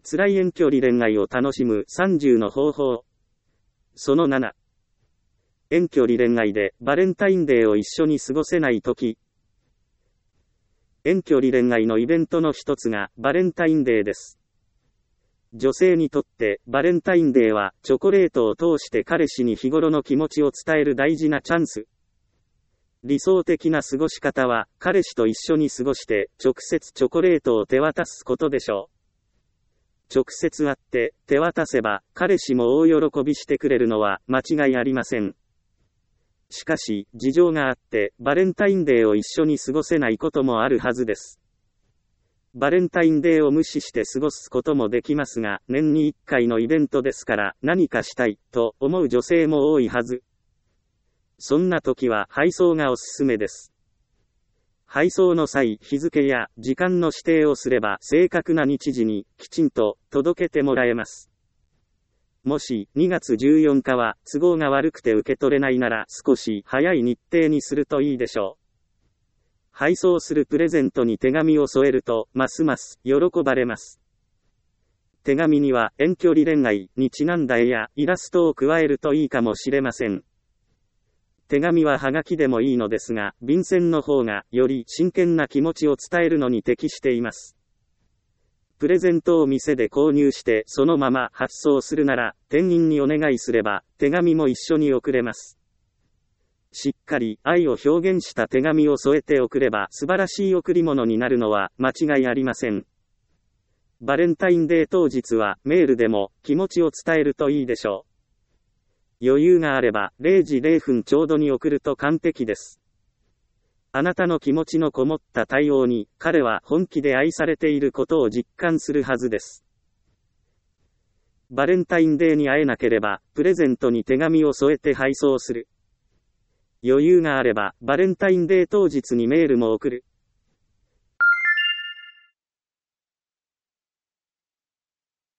辛い遠距離恋愛を楽しむ30の方法。その7。遠距離恋愛でバレンタインデーを一緒に過ごせないとき。遠距離恋愛のイベントの一つがバレンタインデーです。女性にとってバレンタインデーはチョコレートを通して彼氏に日頃の気持ちを伝える大事なチャンス。理想的な過ごし方は彼氏と一緒に過ごして直接チョコレートを手渡すことでしょう。直接会って手渡せば彼氏も大喜びしてくれるのは間違いありません。しかし事情があってバレンタインデーを一緒に過ごせないこともあるはずです。バレンタインデーを無視して過ごすこともできますが、年に1回のイベントですから何かしたいと思う女性も多いはず。そんな時は配送がおすすめです。配送の際、日付や時間の指定をすれば正確な日時にきちんと届けてもらえます。もし2月14日は都合が悪くて受け取れないなら少し早い日程にするといいでしょう。配送するプレゼントに手紙を添えるとますます喜ばれます。手紙には遠距離恋愛にちなんだ絵やイラストを加えるといいかもしれません。手紙はハガキでもいいのですが、便箋の方がより真剣な気持ちを伝えるのに適しています。プレゼントを店で購入してそのまま発送するなら、店員にお願いすれば手紙も一緒に送れます。しっかり愛を表現した手紙を添えて送れば素晴らしい贈り物になるのは間違いありません。バレンタインデー当日はメールでも気持ちを伝えるといいでしょう。余裕があれば0時0分ちょうどに送ると完璧です。あなたの気持ちのこもった対応に彼は本気で愛されていることを実感するはずです。バレンタインデーに会えなければプレゼントに手紙を添えて配送する。余裕があればバレンタインデー当日にメールも送る。